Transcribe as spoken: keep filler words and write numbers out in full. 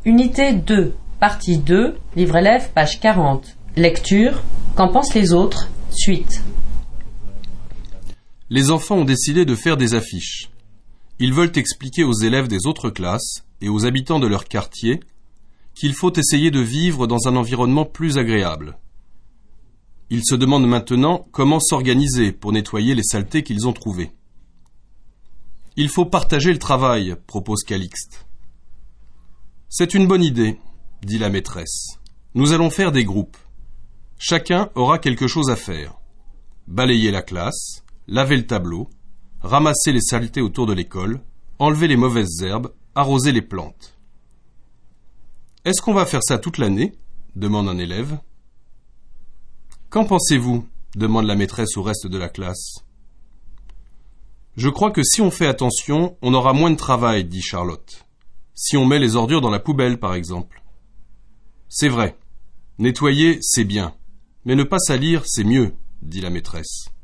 Unité deux, partie deux, livre élève, page quarante. Lecture. Qu'en pensent les autres? Suite. Les enfants ont décidé de faire des affiches. Ils veulent expliquer aux élèves des autres classes et aux habitants de leur quartier qu'il faut essayer de vivre dans un environnement plus agréable. Ils se demandent maintenant comment s'organiser pour nettoyer les saletés qu'ils ont trouvées. Il faut partager le travail, propose Calixte. C'est une bonne idée, dit la maîtresse. Nous allons faire des groupes. Chacun aura quelque chose à faire. Balayer la classe, laver le tableau, ramasser les saletés autour de l'école, enlever les mauvaises herbes, arroser les plantes. Est-ce qu'on va faire ça toute l'année? Demande un élève. Qu'en pensez-vous? Demande la maîtresse au reste de la classe. Je crois que si on fait attention, on aura moins de travail, dit Charlotte. Si on met les ordures dans la poubelle, par exemple. C'est vrai. Nettoyer, c'est bien. Mais ne pas salir, c'est mieux, dit la maîtresse.